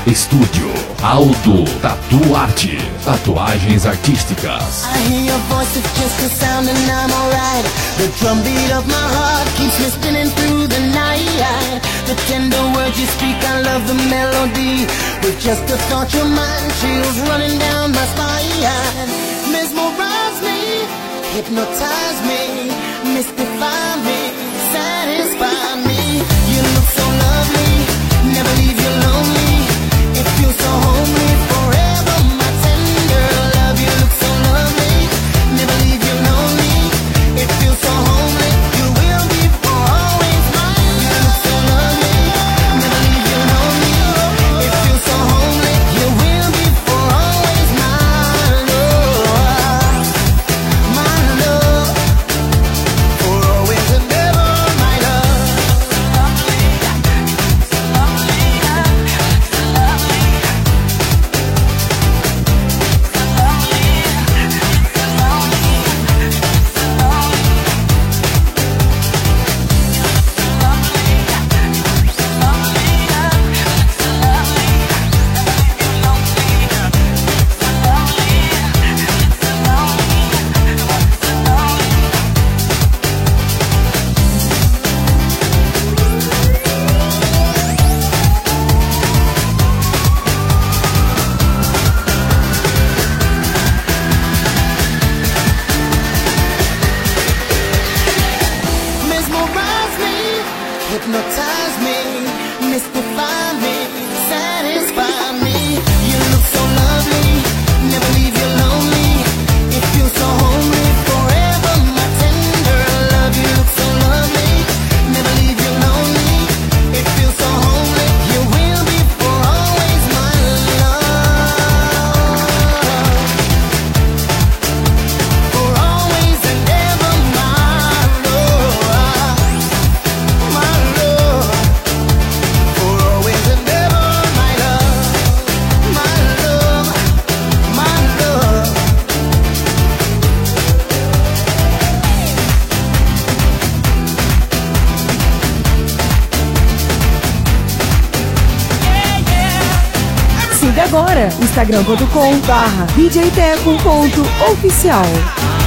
Estúdio Aldo Tatuarte. Tatuagens artísticas. I hear your voice, it's just a sound and I'm alright. The drumbeat of my heart keeps me spinning through the night. The tender words you speak, I love the melody. With just a thought, your mind chills running down my spine. Mesmerize me, hypnotize me, mystify me, satisfy me. You look so lovely, never leave you lonely. It feels so homely, forever my tender love. You look so lovely, never leave you lonely. It feels so homely, you will be for always mine. You look so lovely, never leave you lonely. It feels so homely, you will be for always mine. My love, for always and ever, my love. Mesmerize me, hypnotize me, mystify me, satisfy me. You look so lovely, never leave you lonely. It feels so homely, forever my tender love. You look so lovely, never leave you lonely. It feels so homely, you will be for always my love. For always and ever my love. My love. For always and ever my love. My love. My love. Siga agora instagram.com/djteco.oficial.